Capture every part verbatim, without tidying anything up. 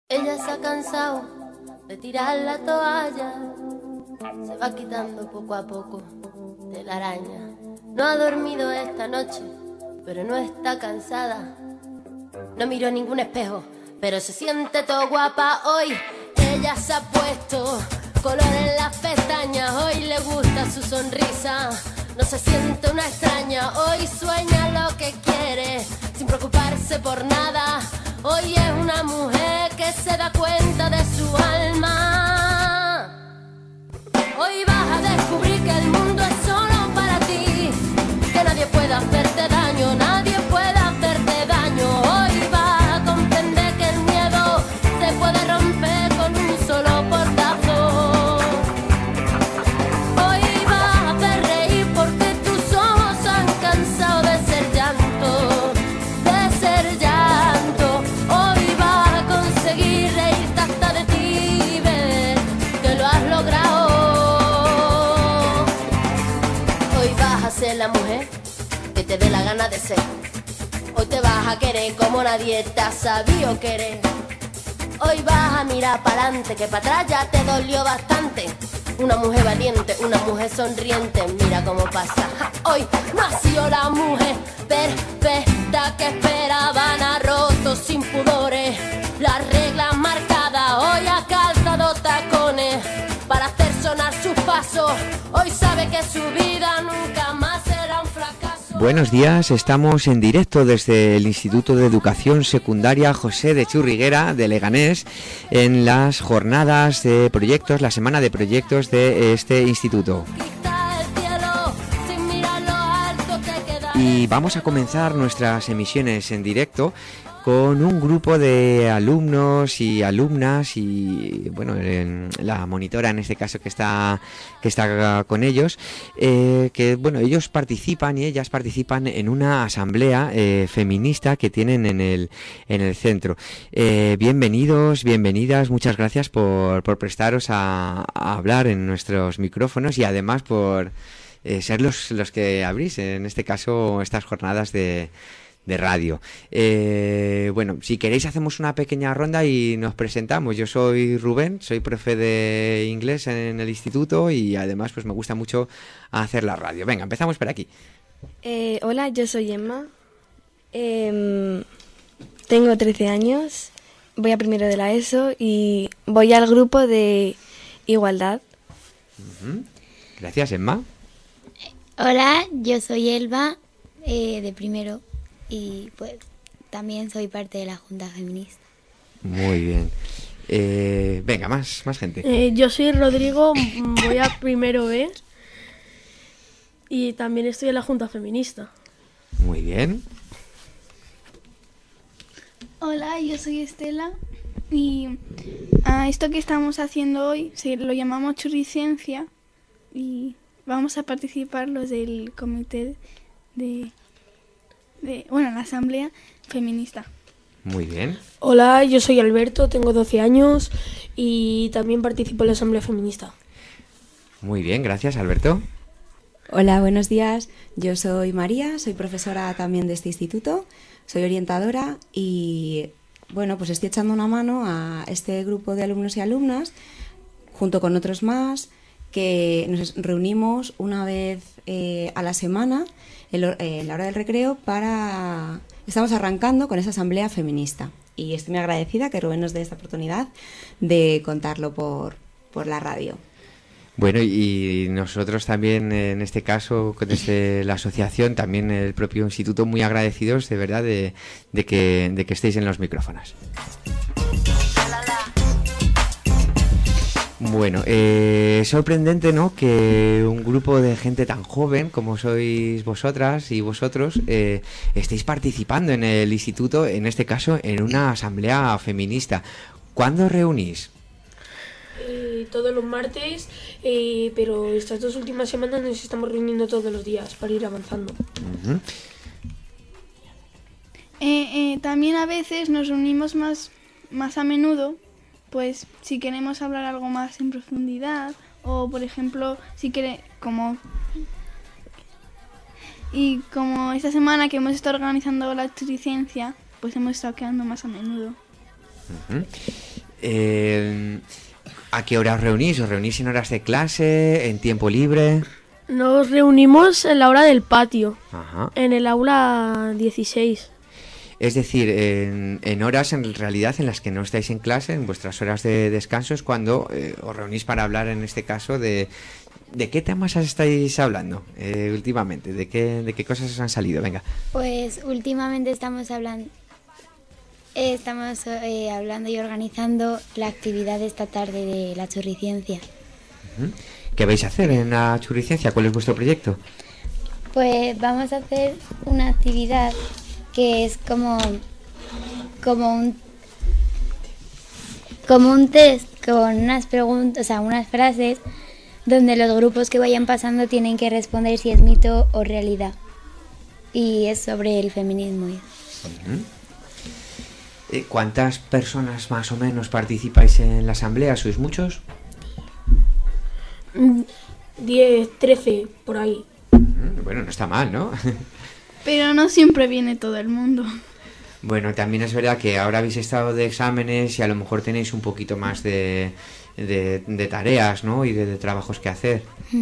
Ella se ha cansado de tirar la toalla, se va quitando poco a poco de la araña. No ha dormido esta noche, pero no está cansada. No miró ningún espejo, pero se siente todo guapa hoy. Ella se ha puesto color en las pestañas, hoy le gusta su sonrisa. No se siente una extraña, hoy sueña lo que quiere, sin preocuparse por nada. Hoy es una mujer que se da cuenta de su alma. Hoy vas a descubrir que el mundo es solo para ti, que nadie puede hacerte daño, nadie puede hacerte daño. Hoy vas a comprender que el miedo se puede romper con un solo portazo. Hoy vas a hacer reír porque tus ojos han cansado de ser llanto, de ser llanto. Hoy vas a conseguir reírte hasta de ti, ver que lo has logrado. Hoy vas a ser la mujer que te dé la gana de ser. Hoy te vas a querer como nadie te ha sabido querer. Hoy vas a mirar para adelante, que para atrás ya te dolió bastante. Una mujer valiente, una mujer sonriente, mira cómo pasa. Ja, hoy nació la mujer perfecta que esperaban, ha roto sin pudores las reglas marcadas. Hoy ha calzado tacones para hacer sonar sus pasos. Hoy sabe que su vida nunca más será un fracaso. Buenos días, estamos en directo desde el Instituto de Educación Secundaria José de Churriguera de Leganés en las jornadas de proyectos, la semana de proyectos de este instituto. Y vamos a comenzar nuestras emisiones en directo con un grupo de alumnos y alumnas y bueno, la monitora en este caso que está que está con ellos, eh, que bueno, ellos participan y ellas participan en una asamblea eh, feminista que tienen en el en el centro. Eh, bienvenidos, bienvenidas, muchas gracias por, por prestaros a, a hablar en nuestros micrófonos y además por eh, ser los, los que abrís en este caso estas jornadas de de radio. Eh, bueno, si queréis hacemos una pequeña ronda y nos presentamos. Yo soy Rubén, soy profe de inglés en el instituto y además pues me gusta mucho hacer la radio. Venga, empezamos por aquí. Eh, hola, yo soy Emma, eh, tengo trece años, voy a primero de la ESO y voy al grupo de igualdad. Uh-huh. Gracias, Emma. Hola, yo soy Elba, eh, de primero. Y pues también soy parte de la Junta Feminista. Muy bien. Eh, venga, más, más gente. Eh, yo soy Rodrigo, voy a primero B y también estoy en la Junta Feminista. Muy bien. Hola, yo soy Estela y a esto que estamos haciendo hoy se lo llamamos churriciencia y vamos a participar los del comité de... De, bueno, la asamblea feminista. Muy bien. Hola, yo soy Alberto, tengo doce años y también participo en la asamblea feminista. Muy bien, gracias, Alberto. Hola, buenos días. Yo soy María, soy profesora también de este instituto, soy orientadora y bueno, pues estoy echando una mano a este grupo de alumnos y alumnas junto con otros más que nos reunimos una vez eh, a la semana en la hora del recreo para... Estamos arrancando con esa asamblea feminista y estoy muy agradecida que Rubén nos dé esta oportunidad de contarlo por, por la radio. Bueno, y nosotros también en este caso desde la asociación, también el propio instituto, muy agradecidos de verdad de, de, que, de que estéis en los micrófonos. Bueno, eh, es sorprendente, ¿no?, que un grupo de gente tan joven como sois vosotras y vosotros eh, estéis participando en el instituto, en este caso en una asamblea feminista. ¿Cuándo os reunís? Eh, todos los martes, eh, pero estas dos últimas semanas nos estamos reuniendo todos los días para ir avanzando. Uh-huh. Eh, eh, también a veces nos reunimos más, más a menudo. Pues si queremos hablar algo más en profundidad o por ejemplo si quiere como y como esta semana que hemos estado organizando la churriciencia pues hemos estado quedando más a menudo. Uh-huh. eh, ¿A qué hora os reunís? ¿Os reunís en horas de clase, en tiempo libre? Nos reunimos en la hora del patio, Ajá. en el aula dieciséis. Es decir, en, en horas en realidad en las que no estáis en clase, en vuestras horas de descanso, es cuando eh, os reunís para hablar, en este caso, de, de qué temas estáis hablando eh, últimamente, de qué, de qué cosas os han salido. Venga. Pues últimamente estamos hablando, eh, estamos eh, hablando y organizando la actividad de esta tarde de la churriciencia. Uh-huh. ¿Qué vais a hacer en la churriciencia? ¿Cuál es vuestro proyecto? Pues vamos a hacer una actividad que es como, como un como un test con unas preguntas, o sea, unas frases donde los grupos que vayan pasando tienen que responder si es mito o realidad. Y es sobre el feminismo. Uh-huh. ¿Cuántas personas más o menos participáis en la asamblea? ¿Sois muchos? diez, trece, por ahí. Bueno, no está mal, ¿no? Pero no siempre viene todo el mundo. Bueno, también es verdad que ahora habéis estado de exámenes y a lo mejor tenéis un poquito más de, de, de tareas, ¿no? Y de, de trabajos que hacer.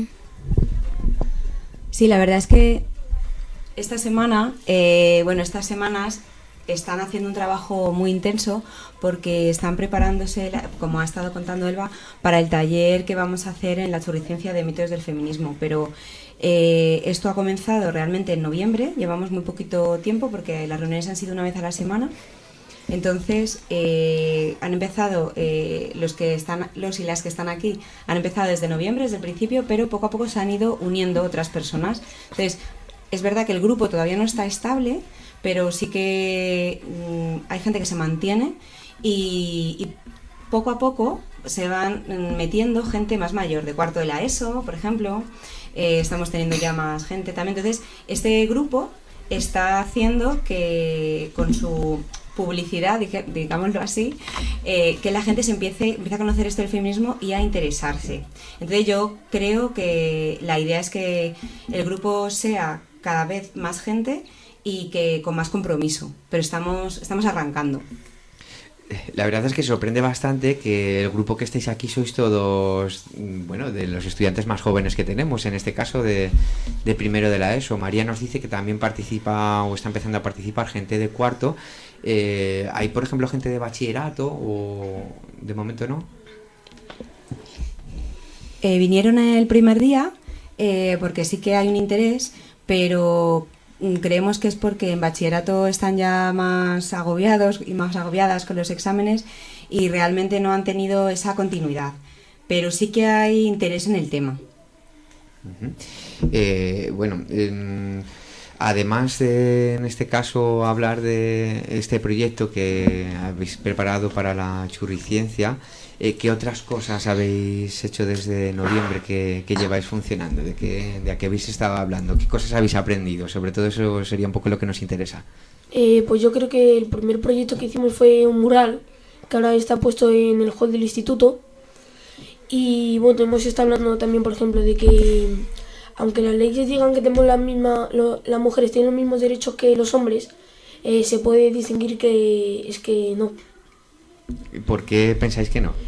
Sí, la verdad es que esta semana, eh, bueno, estas semanas están haciendo un trabajo muy intenso porque están preparándose, como ha estado contando Elba, para el taller que vamos a hacer en la churriciencia de mitos del feminismo. Pero eh, esto ha comenzado realmente en noviembre, llevamos muy poquito tiempo porque las reuniones han sido una vez a la semana. Entonces eh, han empezado, eh, los que están, los y las que están aquí han empezado desde noviembre, desde el principio, pero poco a poco se han ido uniendo otras personas. Entonces es verdad que el grupo todavía no está estable, pero sí que mmm, hay gente que se mantiene y, y poco a poco se van metiendo gente más mayor, de cuarto de la ESO, por ejemplo. Eh, estamos teniendo ya más gente también. Entonces, este grupo está haciendo que con su publicidad, digámoslo así, eh, que la gente se empiece, empiece a conocer esto del feminismo y a interesarse. Entonces, yo creo que la idea es que el grupo sea cada vez más gente y que con más compromiso, pero estamos, estamos arrancando. La verdad es que sorprende bastante que el grupo que estáis aquí sois todos, bueno, de los estudiantes más jóvenes que tenemos, en este caso de, de primero de la ESO. María nos dice que también participa o está empezando a participar gente de cuarto. Eh, ¿Hay, por ejemplo, gente de bachillerato o de momento no? Eh, vinieron el primer día eh, porque sí que hay un interés, pero creemos que es porque en bachillerato están ya más agobiados y más agobiadas con los exámenes y realmente no han tenido esa continuidad. Pero sí que hay interés en el tema. Uh-huh. Eh, bueno, eh, además de, en este caso, hablar de este proyecto que habéis preparado para la churriciencia, eh, ¿qué otras cosas habéis hecho desde noviembre que, que lleváis funcionando? ¿De qué, de a qué habéis estado hablando? ¿Qué cosas habéis aprendido? Sobre todo eso sería un poco lo que nos interesa. Eh, pues yo creo que el primer proyecto que hicimos fue un mural que ahora está puesto en el hall del instituto. Y bueno, hemos estado hablando también, por ejemplo, de que aunque las leyes digan que tenemos la misma, lo, las mujeres tienen los mismos derechos que los hombres, eh, se puede distinguir que es que no. ¿Por qué pensáis que no?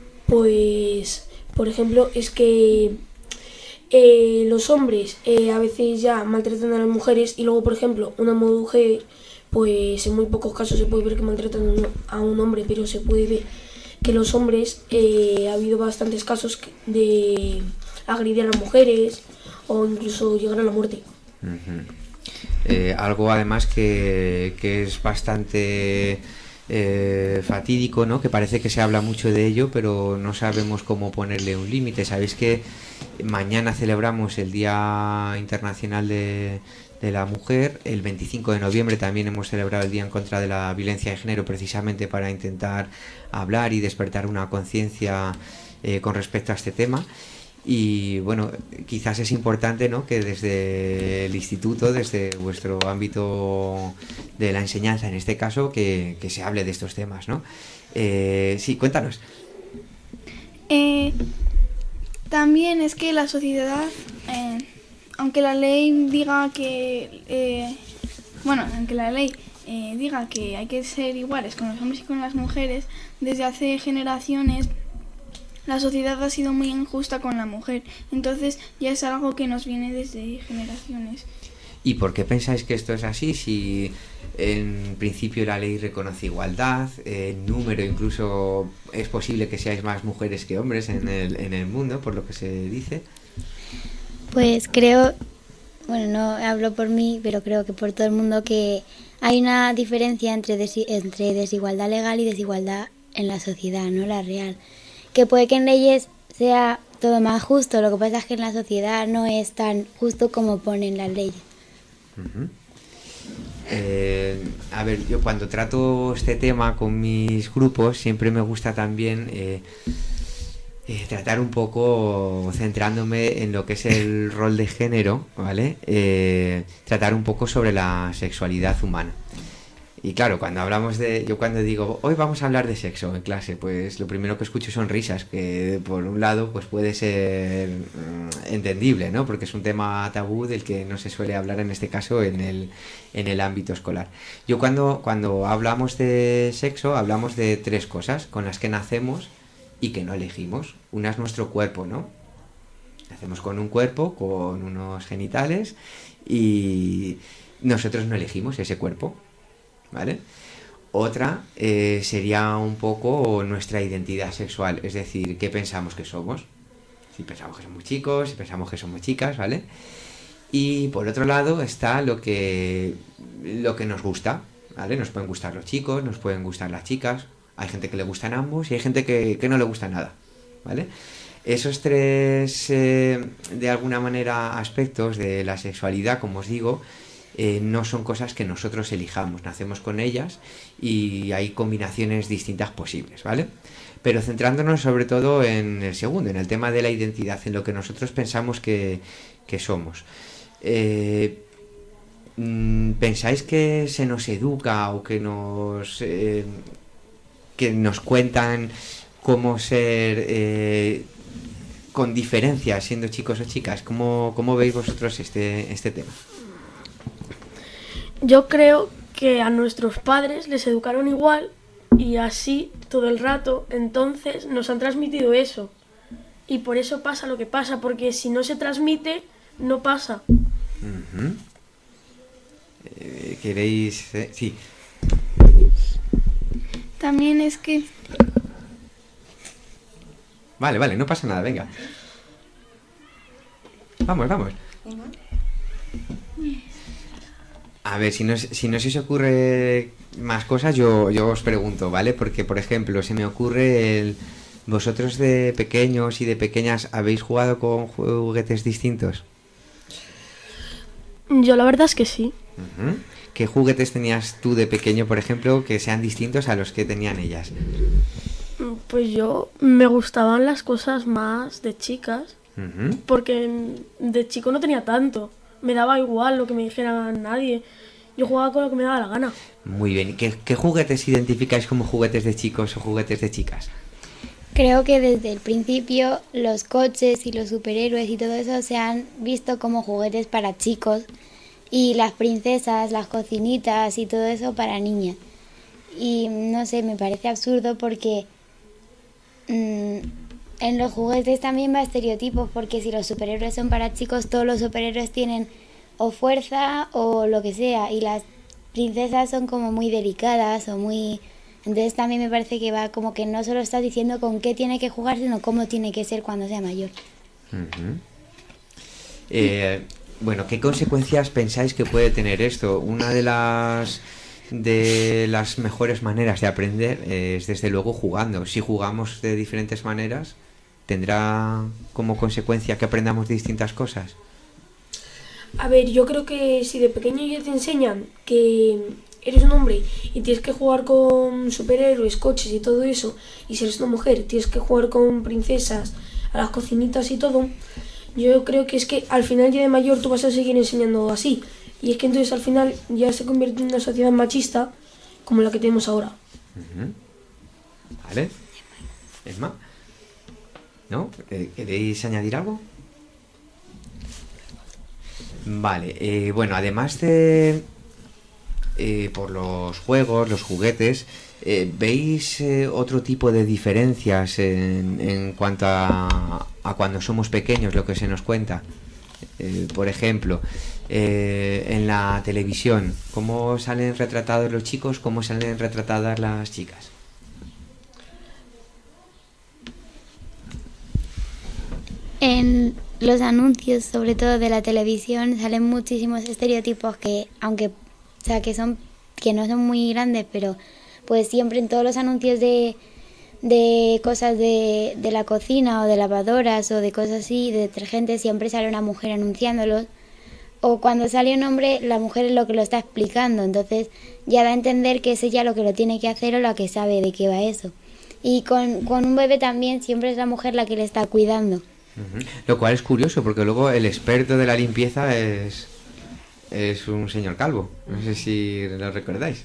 Pues, por ejemplo, es que eh, los hombres eh, a veces ya maltratan a las mujeres y luego, por ejemplo, una mujer, pues en muy pocos casos se puede ver que maltratan a un hombre, pero se puede ver que los hombres, eh, ha habido bastantes casos de agredir a las mujeres o incluso llegar a la muerte. Uh-huh. Eh, algo además que, que es bastante eh, fatídico, ¿no? Que parece que se habla mucho de ello, pero no sabemos cómo ponerle un límite. Sabéis que mañana celebramos el Día Internacional de, de la Mujer. El veinticinco de noviembre también hemos celebrado el Día en contra de la Violencia de Género, precisamente para intentar hablar y despertar una conciencia eh, con respecto a este tema. Y bueno, quizás es importante, ¿no?, que desde el instituto, desde vuestro ámbito de la enseñanza, en este caso, que, que se hable de estos temas, ¿no? Eh, sí, cuéntanos. Eh, también es que la sociedad, eh, aunque la ley diga que, eh, bueno, aunque la ley eh, diga que hay que ser iguales con los hombres y con las mujeres, desde hace generaciones la sociedad ha sido muy injusta con la mujer. Entonces ya es algo que nos viene desde generaciones. ¿Y por qué pensáis que esto es así? Si en principio la ley reconoce igualdad, en número incluso es posible que seáis más mujeres que hombres en el, en el mundo, por lo que se dice. Pues creo, bueno, no hablo por mí, pero creo que por todo el mundo, que hay una diferencia entre, desi- entre desigualdad legal y desigualdad en la sociedad, no la real. Que puede que en leyes sea todo más justo, lo que pasa es que en la sociedad no es tan justo como ponen las leyes. Uh-huh. Eh, a ver, yo cuando trato este tema con mis grupos siempre me gusta también eh, eh, tratar un poco, centrándome en lo que es el rol de género, ¿vale? Eh, tratar un poco sobre la sexualidad humana. Y claro, cuando hablamos de... Yo cuando digo, hoy vamos a hablar de sexo en clase, pues lo primero que escucho son risas, que por un lado pues puede ser mm, entendible, ¿no? Porque es un tema tabú del que no se suele hablar en este caso en el, en el ámbito escolar. Yo cuando, cuando hablamos de sexo, hablamos de tres cosas con las que nacemos y que no elegimos. Una es nuestro cuerpo, ¿no? Nacemos con un cuerpo, con unos genitales y nosotros no elegimos ese cuerpo, ¿vale? Otra eh, sería un poco nuestra identidad sexual, es decir, qué pensamos que somos. Si pensamos que somos chicos, si pensamos que somos chicas, ¿vale? Y por otro lado está lo que lo que nos gusta, ¿vale? Nos pueden gustar los chicos, nos pueden gustar las chicas, hay gente que le gustan ambos y hay gente que, que no le gusta nada, ¿vale? Esos tres, eh, de alguna manera, aspectos de la sexualidad, como os digo, Eh, no son cosas que nosotros elijamos, nacemos con ellas y hay combinaciones distintas posibles, ¿vale? Pero centrándonos sobre todo en el segundo, en el tema de la identidad, en lo que nosotros pensamos que, que somos. Eh, ¿Pensáis que se nos educa o que nos, eh, que nos cuentan cómo ser eh, con diferencias siendo chicos o chicas? ¿Cómo, cómo veis vosotros este, este tema? Yo creo que a nuestros padres les educaron igual y así todo el rato, entonces nos han transmitido eso. Y por eso pasa lo que pasa, porque si no se transmite, no pasa. Uh-huh. Eh, ¿Queréis...? Eh? Sí. También es que... Vale, vale, no pasa nada, venga. Vamos, vamos. A ver, si no, si no se os ocurre más cosas, yo, yo os pregunto, ¿vale? Porque, por ejemplo, se me ocurre el... ¿Vosotros de pequeños y de pequeñas habéis jugado con juguetes distintos? Yo la verdad es que sí. Uh-huh. ¿Qué juguetes tenías tú de pequeño, por ejemplo, que sean distintos a los que tenían ellas? Pues yo me gustaban las cosas más de chicas, uh-huh. Porque de chico no tenía tanto. Me daba igual lo que me dijera nadie. Yo jugaba con lo que me daba la gana. Muy bien. ¿Qué, qué juguetes identificáis como juguetes de chicos o juguetes de chicas? Creo que desde el principio los coches y los superhéroes y todo eso se han visto como juguetes para chicos y las princesas, las cocinitas y todo eso para niñas. Y no sé, me parece absurdo porque mmm, en los juguetes también va estereotipos, porque si los superhéroes son para chicos, todos los superhéroes tienen o fuerza o lo que sea, y las princesas son como muy delicadas o muy... Entonces también me parece que va como que no solo estás diciendo con qué tiene que jugar, sino cómo tiene que ser cuando sea mayor. Uh-huh. Eh, bueno, ¿qué consecuencias pensáis que puede tener esto? Una de las... de las mejores maneras de aprender es desde luego jugando. Si jugamos de diferentes maneras, ¿tendrá como consecuencia que aprendamos distintas cosas? A ver, yo creo que si de pequeño ya te enseñan que eres un hombre y tienes que jugar con superhéroes, coches y todo eso, y si eres una mujer tienes que jugar con princesas, a las cocinitas y todo, yo creo que es que al final ya de mayor tú vas a seguir enseñando así. Y es que entonces al final ya se convierte en una sociedad machista como la que tenemos ahora. Uh-huh. ¿Vale? ¿Esma? ¿No? ¿Queréis añadir algo? Vale, eh, bueno, además de eh, por los juegos, los juguetes. Eh, ¿Veis eh, otro tipo de diferencias en, en cuanto a, a cuando somos pequeños, lo que se nos cuenta? Eh, por ejemplo, eh, en la televisión, ¿cómo salen retratados los chicos? ¿Cómo salen retratadas las chicas? En los anuncios, sobre todo de la televisión, salen muchísimos estereotipos que, aunque, o sea, que son, que no son muy grandes, pero pues siempre en todos los anuncios de, de cosas de, de la cocina o de lavadoras o de cosas así, de detergentes, siempre sale una mujer anunciándolos. O cuando sale un hombre, la mujer es lo que lo está explicando, entonces ya da a entender que es ella lo que lo tiene que hacer o la que sabe de qué va eso. Y con, con un bebé también siempre es la mujer la que le está cuidando. Uh-huh. Lo cual es curioso, porque luego el experto de la limpieza es, es un señor calvo. No sé si lo recordáis.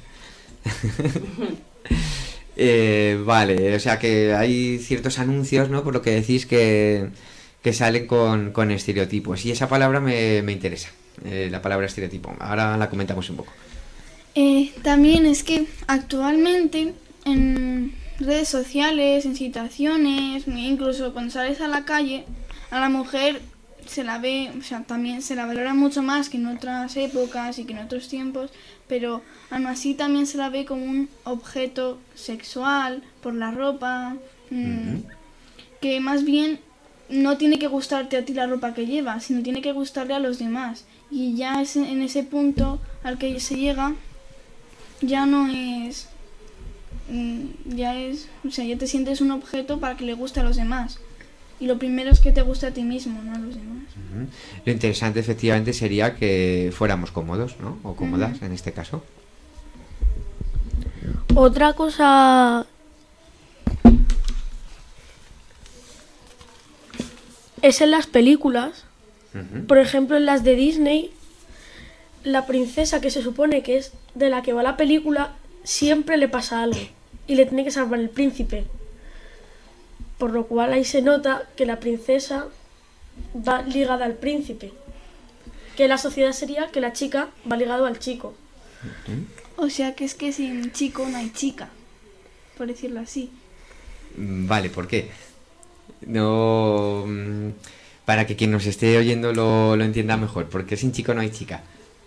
eh, vale, o sea que hay ciertos anuncios, ¿no? Por lo que decís que, que salen con, con estereotipos. Y esa palabra me, me interesa, eh, la palabra estereotipo. Ahora la comentamos un poco. Eh, también es que actualmente en redes sociales, en situaciones, incluso cuando sales a la calle, a la mujer se la ve, o sea, también se la valora mucho más que en otras épocas y que en otros tiempos, pero aún así también se la ve como un objeto sexual por la ropa, mmm, uh-huh. que más bien no tiene que gustarte a ti la ropa que llevas, sino tiene que gustarle a los demás. Y ya es en ese punto al que se llega, ya no es, ya es, o sea, ya te sientes un objeto para que le guste a los demás. Y lo primero es que te guste a ti mismo, no a los demás. Uh-huh. Lo interesante efectivamente sería que fuéramos cómodos, ¿no? O cómodas, uh-huh. en este caso. Otra cosa es en las películas. Uh-huh. Por ejemplo, en las de Disney, la princesa que se supone que es de la que va la película, siempre le pasa algo y le tiene que salvar el príncipe. Por lo cual ahí se nota que la princesa va ligada al príncipe. Que la sociedad sería que la chica va ligado al chico. O sea que es que sin chico no hay chica, por decirlo así. Vale, ¿por qué? No, para que quien nos esté oyendo lo, lo entienda mejor. ¿Por qué sin chico no hay chica?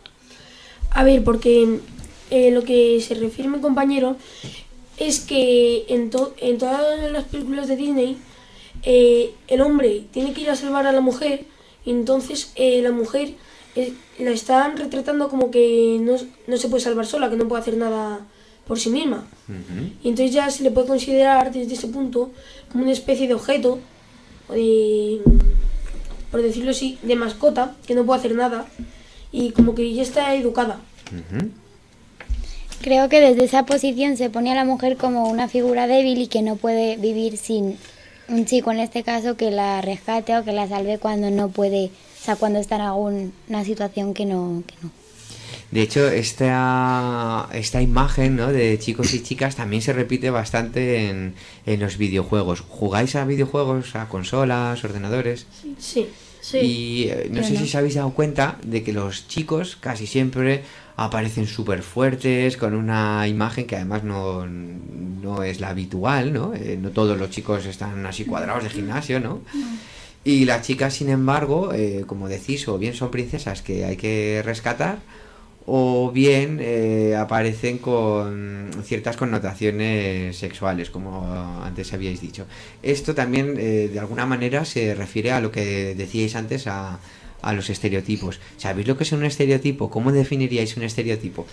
A ver, porque eh, lo que se refiere mi compañero es que en, to- en todas las películas de Disney eh, el hombre tiene que ir a salvar a la mujer y entonces eh, la mujer eh, la están retratando como que no, no se puede salvar sola, que no puede hacer nada por sí misma. Uh-huh. Y entonces ya se le puede considerar desde ese punto como una especie de objeto, de, por decirlo así, de mascota, que no puede hacer nada y como que ya está educada. Uh-huh. Creo que desde esa posición se pone a la mujer como una figura débil y que no puede vivir sin un chico, en este caso, que la rescate o que la salve cuando no puede, o sea, cuando está en alguna situación que no, que no. De hecho, esta, esta imagen, ¿no?, de chicos y chicas también se repite bastante en, en los videojuegos. ¿Jugáis a videojuegos, a consolas, ordenadores? Sí, sí. Y eh, no Pero sé no. si os habéis dado cuenta de que los chicos casi siempre aparecen súper fuertes, con una imagen que además no, no es la habitual, ¿no? Eh, no todos los chicos están así cuadrados de gimnasio, ¿no? no. Y las chicas, sin embargo, eh, como decís, o bien son princesas que hay que rescatar, o bien eh, aparecen con ciertas connotaciones sexuales, como antes habíais dicho. Esto también, eh, de alguna manera, se refiere a lo que decíais antes, a a los estereotipos. ¿Sabéis lo que es un estereotipo? ¿Cómo definiríais un estereotipo?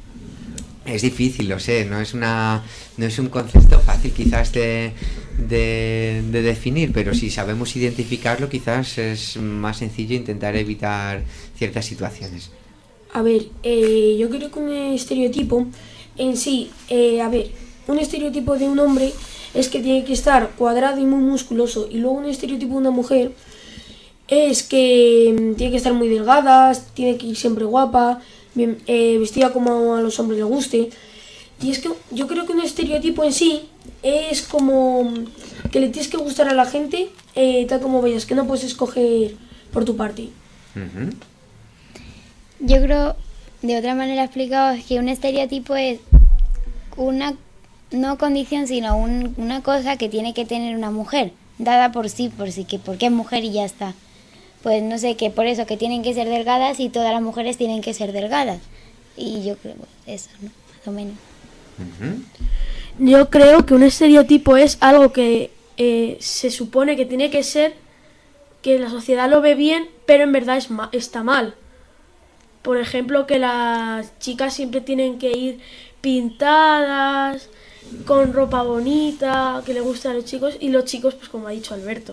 Es difícil, lo sé, no es una no es un concepto fácil quizás de, de, de definir, pero si sabemos identificarlo quizás es más sencillo intentar evitar ciertas situaciones. A ver, eh, yo creo que un estereotipo en sí, eh, a ver, un estereotipo de un hombre es que tiene que estar cuadrado y muy musculoso, y luego un estereotipo de una mujer es que tiene que estar muy delgada, tiene que ir siempre guapa, bien, eh, vestida como a los hombres les guste. Y es que yo creo que un estereotipo en sí es como que le tienes que gustar a la gente eh, tal como vayas, que no puedes escoger por tu parte. Uh-huh. Yo creo de otra manera explicado, es que un estereotipo es una, no condición, sino un, una cosa que tiene que tener una mujer, dada por sí, por sí, que porque es mujer y ya está. Pues no sé, que por eso que tienen que ser delgadas y todas las mujeres tienen que ser delgadas. Y yo creo eso, ¿no? Más o menos. Uh-huh. Yo creo que un estereotipo es algo que eh, se supone que tiene que ser, que la sociedad lo ve bien, pero en verdad es ma- está mal. Por ejemplo, que las chicas siempre tienen que ir pintadas, con ropa bonita, que le gusta a los chicos, y los chicos, pues como ha dicho Alberto.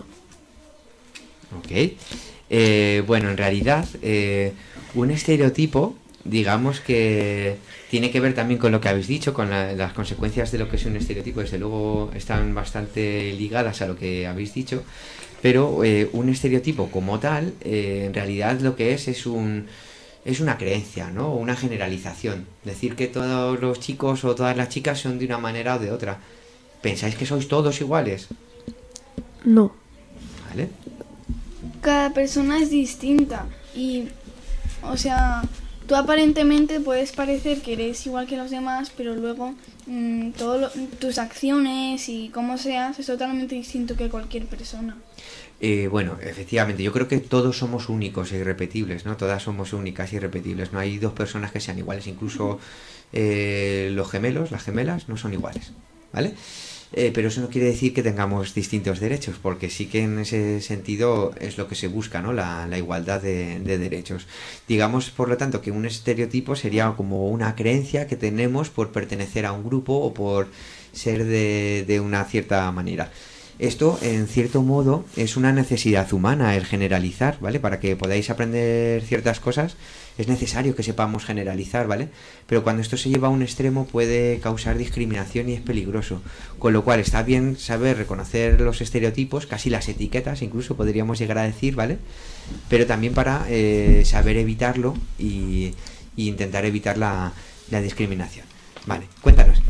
Ok. Eh, bueno, en realidad, eh, un estereotipo, digamos que tiene que ver también con lo que habéis dicho, con la, las consecuencias de lo que es un estereotipo, desde luego están bastante ligadas a lo que habéis dicho, pero eh, un estereotipo como tal, eh, en realidad lo que es es un... es una creencia, ¿no? Una generalización. Decir que todos los chicos o todas las chicas son de una manera o de otra. ¿Pensáis que sois todos iguales? No. ¿Vale? Cada persona es distinta y, o sea, tú aparentemente puedes parecer que eres igual que los demás, pero luego mmm, todo tus acciones y cómo seas es totalmente distinto que cualquier persona. Eh, bueno, efectivamente, yo creo que todos somos únicos e irrepetibles, ¿no? Todas somos únicas e irrepetibles. No hay dos personas que sean iguales. Incluso eh, los gemelos, las gemelas, no son iguales, ¿vale? Eh, pero eso no quiere decir que tengamos distintos derechos, porque sí que en ese sentido es lo que se busca, ¿no? La, la igualdad de, de derechos. Digamos, por lo tanto, que un estereotipo sería como una creencia que tenemos por pertenecer a un grupo o por ser de, de una cierta manera. Esto, en cierto modo, es una necesidad humana, el generalizar, ¿vale? Para que podáis aprender ciertas cosas es necesario que sepamos generalizar, ¿vale? Pero cuando esto se lleva a un extremo puede causar discriminación y es peligroso. Con lo cual está bien saber reconocer los estereotipos, casi las etiquetas incluso podríamos llegar a decir, ¿vale? Pero también para eh, saber evitarlo y, y intentar evitar la, la discriminación. Vale, cuéntanos.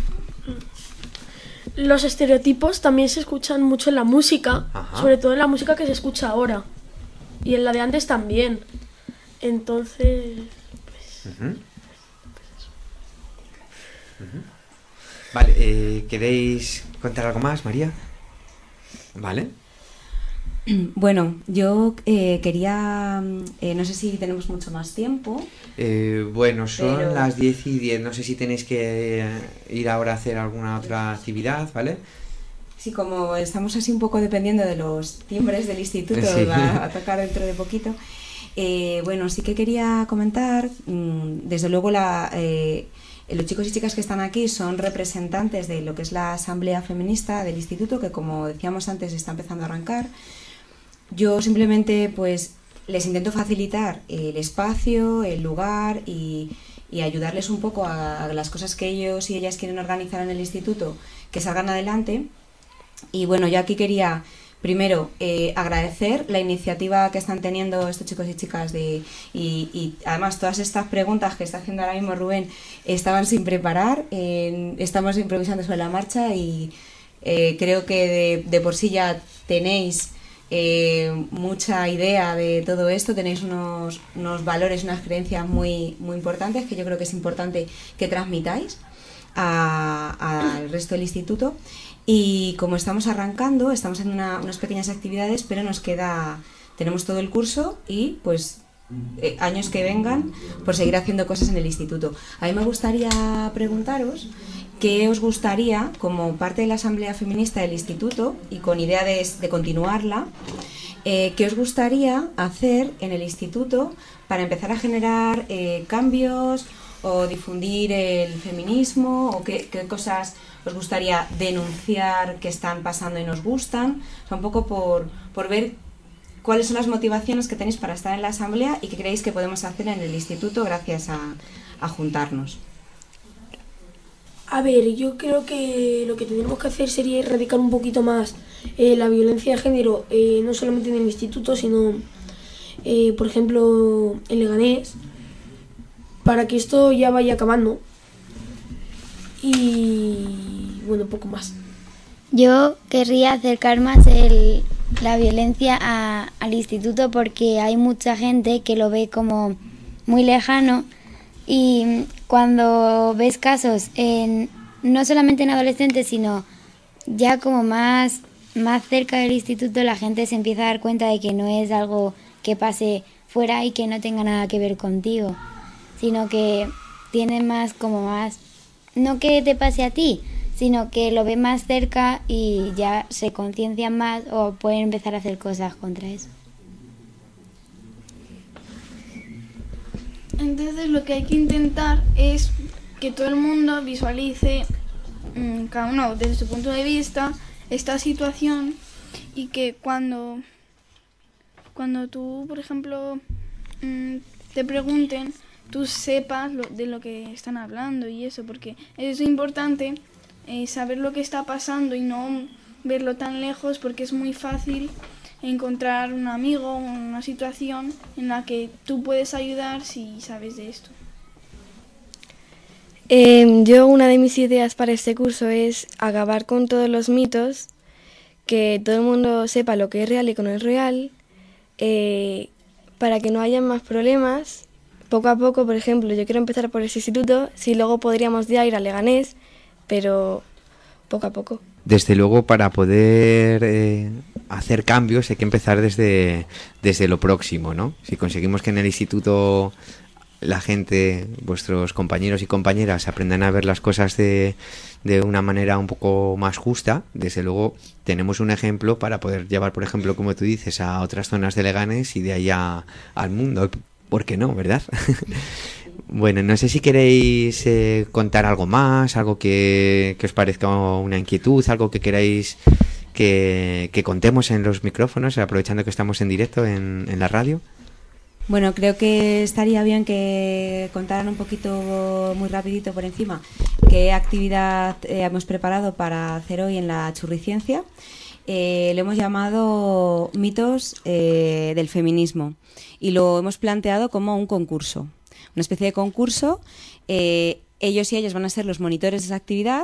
Los estereotipos también se escuchan mucho en la música, Ajá. sobre todo en la música que se escucha ahora. Y en la de antes también. Entonces... Pues, uh-huh. Uh-huh. Vale, eh, ¿queréis contar algo más, María? Vale. Bueno, yo eh, quería, eh, no sé si tenemos mucho más tiempo. Eh, bueno, son pero... las diez y diez, no sé si tenéis que ir ahora a hacer alguna otra actividad, ¿vale? Sí, como estamos así un poco dependiendo de los timbres del instituto, sí. Va a tocar dentro de poquito. Eh, bueno, sí que quería comentar, mmm, desde luego la... Eh, los chicos y chicas que están aquí son representantes de lo que es la asamblea feminista del instituto, que como decíamos antes está empezando a arrancar. Yo simplemente pues les intento facilitar el espacio, el lugar y, y ayudarles un poco a, a las cosas que ellos y ellas quieren organizar en el instituto, que salgan adelante. Y bueno, yo aquí quería primero eh, agradecer la iniciativa que están teniendo estos chicos y chicas de, y, y además todas estas preguntas que está haciendo ahora mismo Rubén estaban sin preparar, eh, estamos improvisando sobre la marcha y eh, creo que de, de por sí ya tenéis Eh, mucha idea de todo esto, tenéis unos, unos valores, unas creencias muy, muy importantes que yo creo que es importante que transmitáis al resto del instituto. Y como estamos arrancando, estamos en una, unas pequeñas actividades, pero nos queda, tenemos todo el curso y pues eh, años que vengan por seguir haciendo cosas en el instituto. A mí me gustaría preguntaros ¿qué os gustaría, como parte de la Asamblea Feminista del Instituto y con idea de, de continuarla, eh, qué os gustaría hacer en el Instituto para empezar a generar eh, cambios o difundir el feminismo o qué, qué cosas os gustaría denunciar que están pasando y nos gustan? O sea, un poco por, por ver cuáles son las motivaciones que tenéis para estar en la Asamblea y qué creéis que podemos hacer en el Instituto gracias a, a juntarnos. A ver, yo creo que lo que tendríamos que hacer sería erradicar un poquito más eh, la violencia de género, eh, no solamente en el instituto, sino, eh, por ejemplo, en Leganés, para que esto ya vaya acabando. Y, bueno, poco más. Yo querría acercar más el, la violencia a, al instituto porque hay mucha gente que lo ve como muy lejano Y cuando ves casos, en, no solamente en adolescentes, sino ya como más, más cerca del instituto, la gente se empieza a dar cuenta de que no es algo que pase fuera y que no tenga nada que ver contigo, sino que tiene más como más, no que te pase a ti, sino que lo ve más cerca y ya se conciencian más o pueden empezar a hacer cosas contra eso. Entonces lo que hay que intentar es que todo el mundo visualice, mmm, cada uno desde su punto de vista, esta situación, y que cuando, cuando tú, por ejemplo, mmm, te pregunten, tú sepas lo, de lo que están hablando y eso, porque es importante eh, saber lo que está pasando y no verlo tan lejos, porque es muy fácil encontrar un amigo, una situación en la que tú puedes ayudar si sabes de esto. Eh, yo una de mis ideas para este curso es acabar con todos los mitos, que todo el mundo sepa lo que es real y que no es real, eh, para que no haya más problemas. Poco a poco, por ejemplo, yo quiero empezar por ese instituto, si luego podríamos ya ir a Leganés, pero poco a poco. Desde luego, para poder eh, hacer cambios hay que empezar desde, desde lo próximo, ¿no? Si conseguimos que en el instituto la gente, vuestros compañeros y compañeras, aprendan a ver las cosas de, de una manera un poco más justa, desde luego tenemos un ejemplo para poder llevar, por ejemplo, como tú dices, a otras zonas de Leganés y de ahí a, al mundo. ¿Por qué no, verdad? Bueno, no sé si queréis eh, contar algo más, algo que, que os parezca una inquietud, algo que queráis que, que contemos en los micrófonos, aprovechando que estamos en directo en, en la radio. Bueno, creo que estaría bien que contaran un poquito, muy rapidito por encima, qué actividad eh, hemos preparado para hacer hoy en la Churriciencia. Eh, le hemos llamado Mitos eh, del Feminismo y lo hemos planteado como un concurso. Una especie de concurso, eh, ellos y ellas van a ser los monitores de esa actividad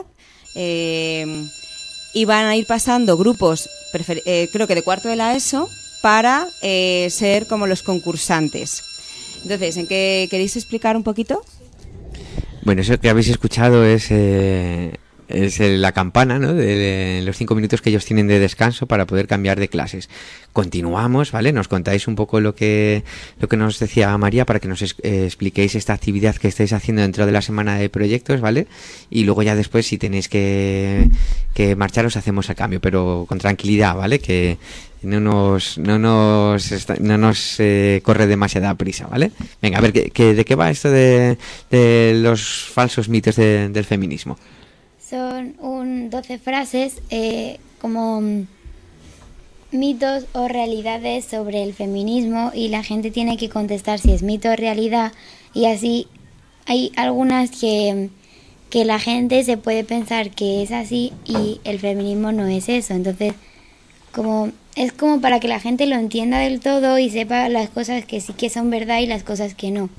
eh, y van a ir pasando grupos, prefer- eh, creo que de cuarto de la ESO, para eh, ser como los concursantes. Entonces, ¿en qué queréis explicar un poquito? Bueno, eso que habéis escuchado es... Eh... es la campana, ¿no?, de, de los cinco minutos que ellos tienen de descanso para poder cambiar de clases. Continuamos, ¿vale? Nos contáis un poco lo que lo que nos decía María para que nos es, eh, expliquéis esta actividad que estáis haciendo dentro de la semana de proyectos, ¿vale? Y luego ya después, si tenéis que, que marcharos, hacemos el cambio, pero con tranquilidad, ¿vale? Que no nos no nos está, no nos eh, corre demasiada prisa, ¿vale? Venga, a ver, ¿qué, qué, ¿de qué va esto de, de los falsos mitos de, del feminismo? Son un doce frases eh, como mitos o realidades sobre el feminismo y la gente tiene que contestar si es mito o realidad, y así hay algunas que, que la gente se puede pensar que es así y el feminismo no es eso. Entonces como es como para que la gente lo entienda del todo y sepa las cosas que sí que son verdad y las cosas que no.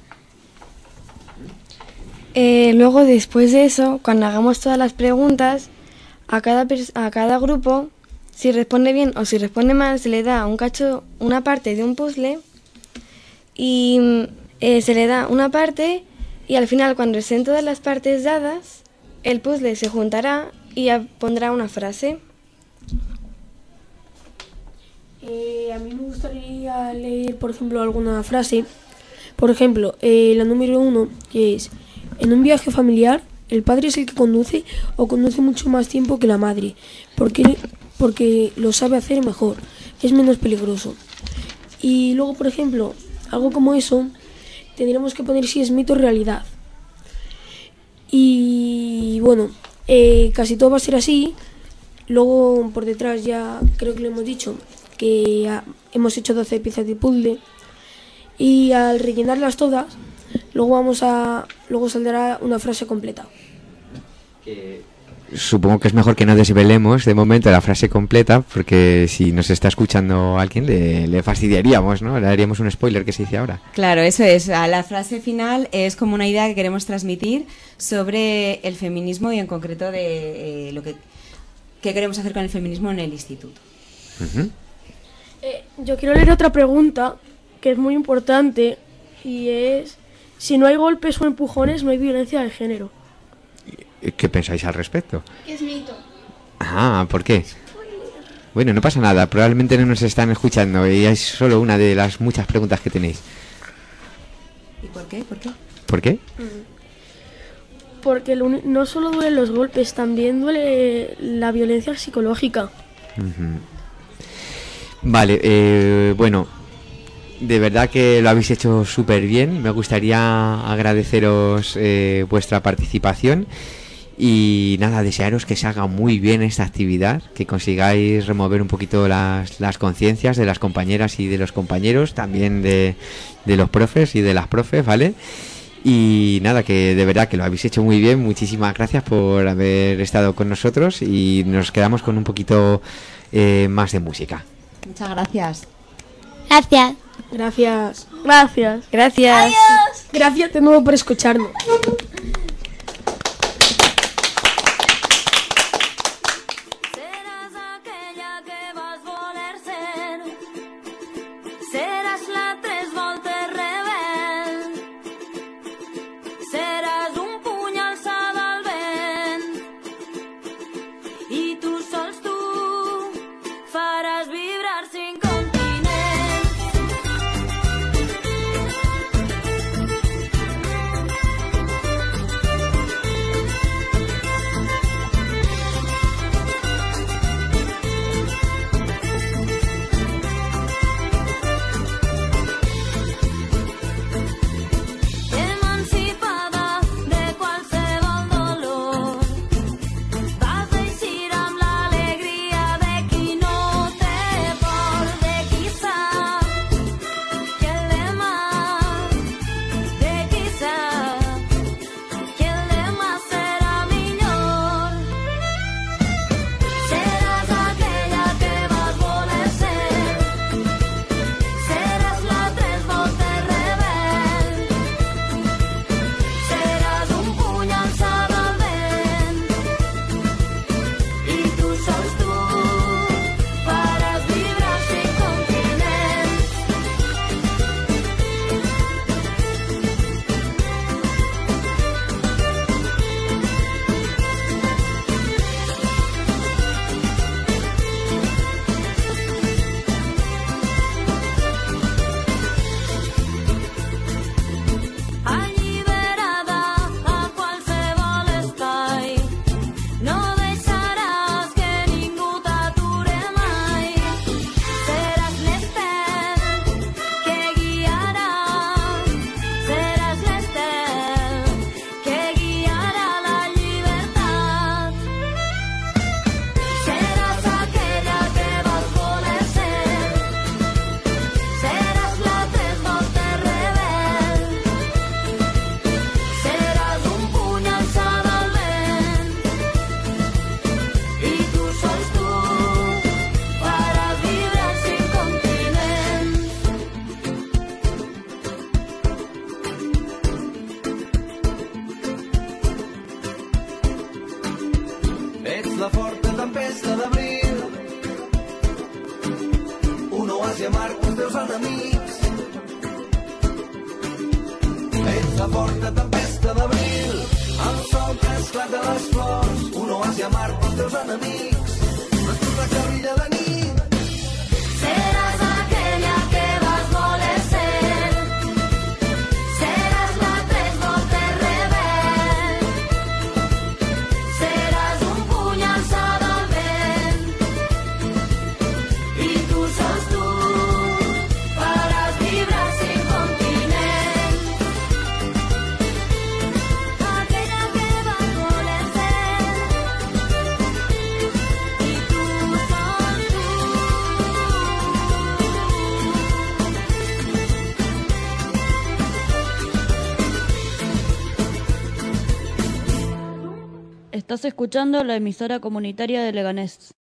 Eh, luego, después de eso, cuando hagamos todas las preguntas, a cada, pers- a cada grupo, si responde bien o si responde mal, se le da un cacho, una parte de un puzzle y eh, se le da una parte y al final, cuando estén todas las partes dadas, el puzzle se juntará y ya pondrá una frase. Eh, a mí me gustaría leer, por ejemplo, alguna frase. Por ejemplo, eh, la número uno, que es: en un viaje familiar, el padre es el que conduce o conduce mucho más tiempo que la madre, porque, porque lo sabe hacer mejor, es menos peligroso. Y luego, por ejemplo, algo como eso, tendríamos que poner si es mito o realidad. Y bueno, eh, casi todo va a ser así. Luego, por detrás, ya creo que lo hemos dicho, que ya hemos hecho doce piezas de puzzle. Y al rellenarlas todas, luego vamos a luego saldrá una frase completa. Que supongo que es mejor que no desvelemos de momento la frase completa, porque si nos está escuchando alguien le, le fastidiaríamos, ¿no? Le daríamos un spoiler, que se dice ahora. Claro, eso es. La frase final es como una idea que queremos transmitir sobre el feminismo y en concreto de eh, lo que, que queremos hacer con el feminismo en el instituto. Uh-huh. Eh, yo quiero leer otra pregunta que es muy importante y es si no hay golpes o empujones, no hay violencia de género. ¿Qué pensáis al respecto? Es mito. Ah, ¿por qué? Bueno, no pasa nada, probablemente no nos están escuchando y es solo una de las muchas preguntas que tenéis. ¿Y por qué? ¿Por qué? ¿Por qué? Porque lo uni- no solo duelen los golpes, también duele la violencia psicológica. Ujú. Vale, eh, bueno, de verdad que lo habéis hecho súper bien. Me gustaría agradeceros eh, vuestra participación y nada, desearos que se haga muy bien esta actividad, que consigáis remover un poquito las, las conciencias de las compañeras y de los compañeros, también de, de los profes y de las profes, ¿vale? Y nada, que de verdad que lo habéis hecho muy bien. Muchísimas gracias por haber estado con nosotros y nos quedamos con un poquito eh, más de música. Muchas gracias. Gracias. Gracias. Gracias. Gracias. Gracias de nuevo por escucharnos. Seràs aquella que vas voler ser. Seràs la tres voltes rebel. Seràs un puny alçat al vent. I tu sols tu faràs vibrar cinc continents. Emancipada de qualsevol dolor, vas eixir amb l'alegria de qui no té por, de qui sap que el demà, de qui sap que el demà serà millor. Seràs aquella que vas voler ser. Seràs la tres voltes rebel. Seràs un puny alçat al vent. I tu sols tu faràs vibrar cinc continents. Alliberada a qualsevol espai, no deixaràs que ningú t'ature mai. Seràs l'estel que guiarà, seràs l'estel que guiarà la llibertat. Seràs aquella que vas voler ser. Seràs la tres voltes rebel. Seràs un puny alçat al vent. I tu sols tu faràs vibrar cinc continents. Ets la forta tempesta d'abril, un oasi amarg pels teus enemics. Ets la forta tempesta d'abril, el sol que esclata les flors, un oasi amarg pels teus enemics. L'estura que brilla de nit. Seràs aquella que vas voler ser. Seràs la tres voltes rebel. Seràs un puny alçat al vent. I tu sols tu faràs vibrar cinc continents. Aquella que vas voler ser. I tu sols tu. Estás escuchando la emisora comunitaria de Leganés.